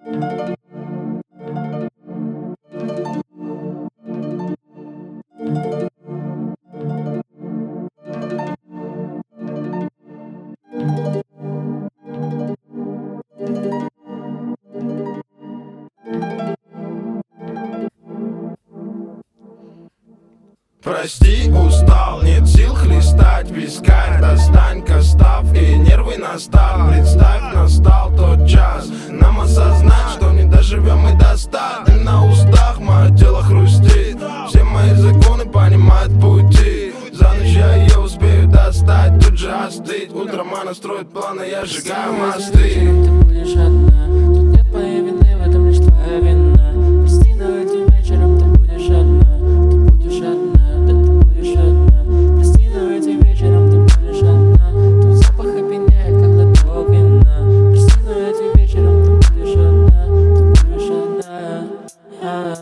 Прости, устал, нет сил хлестать вискарь. Достань костав и нервы настал. Представь, настал тот час нам осознать, что не доживем мы до 100. Дым на устах, мое тело хрустит. Все мои законы понимают пути. За ночь я ее успею достать, тут же остыть. Утром она строит планы, я сжигаю мосты. Ты будешь одна, тут нет моей вины, в этом лишь твоя вина. Прости, но этим вечером ты будешь одна. Ты будешь одна, да ты будешь одна. Прости, но этим вечером ты будешь одна. Тут запах опьяняет, как глоток вина. Прости, но этим вечером ты будешь одна. Ты будешь одна.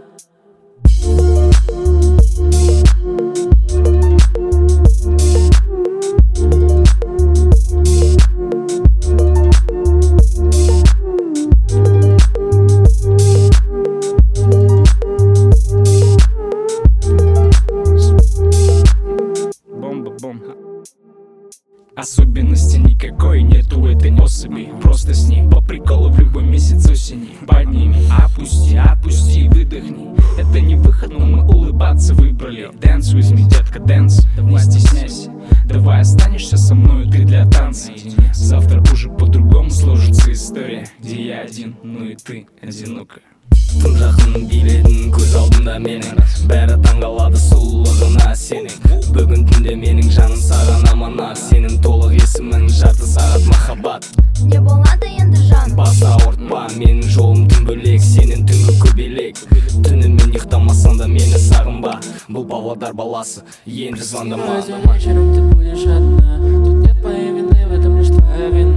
Особенности никакой нету у этой особи. Просто с ней по приколу в любой месяц осени. Подними, опусти, опусти, выдохни. Это не выход, но мы улыбаться выбрали. Dance with me, детка, dance, не стесняйся. Давай останешься со мной, ты для танца. Завтра уже по-другому сложится история, где я один, ну и ты одинока. Тым жақын биледің көз алдымда менің. Бәрі таңғалады сұлулығына сенің. Бүгін түнде менің жаным саған аманат. Сенің толық есімің жарты сағат махаббат. Не болады енді жан, Бас ауыртпа, менің жолым түн бөлек. Сенің түнгі көбелек. Түнімен ұйықтамасаң да мені сағынба. Бұл Павлодар баласы, енді звондама. Этим вечером ты будешь одна. Тут нет моей вины, в этом лишь твоя вина.